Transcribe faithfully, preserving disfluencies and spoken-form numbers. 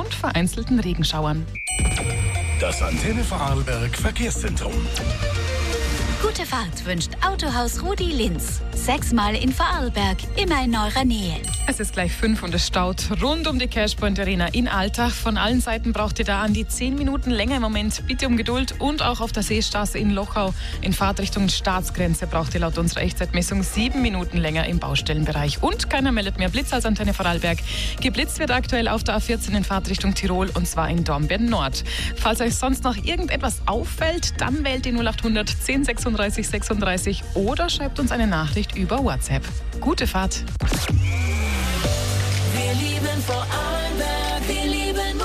und vereinzelten Regenschauern. Das Antenne Vorarlberg Verkehrszentrum. Gute Fahrt wünscht Autohaus Rudi Linz. Sechsmal in Vorarlberg, immer in eurer Nähe. Es ist gleich fünf und es staut rund um die Cashpoint Arena in Altach. Von allen Seiten braucht ihr da an die zehn Minuten länger im Moment. Bitte um Geduld. Und auch auf der Seestraße in Lochau in Fahrtrichtung Staatsgrenze braucht ihr laut unserer Echtzeitmessung sieben Minuten länger im Baustellenbereich. Und keiner meldet mehr Blitz als Antenne Vorarlberg. Geblitzt wird aktuell auf der A vierzehn in Fahrtrichtung Tirol und zwar in Dornbirn Nord. Falls euch sonst noch irgendetwas auffällt, dann wählt die null acht hundert zehn sechsunddreißig sechsunddreißig oder schreibt uns eine Nachricht über WhatsApp. Gute Fahrt! Wir lieben Vorarlberg, wir lieben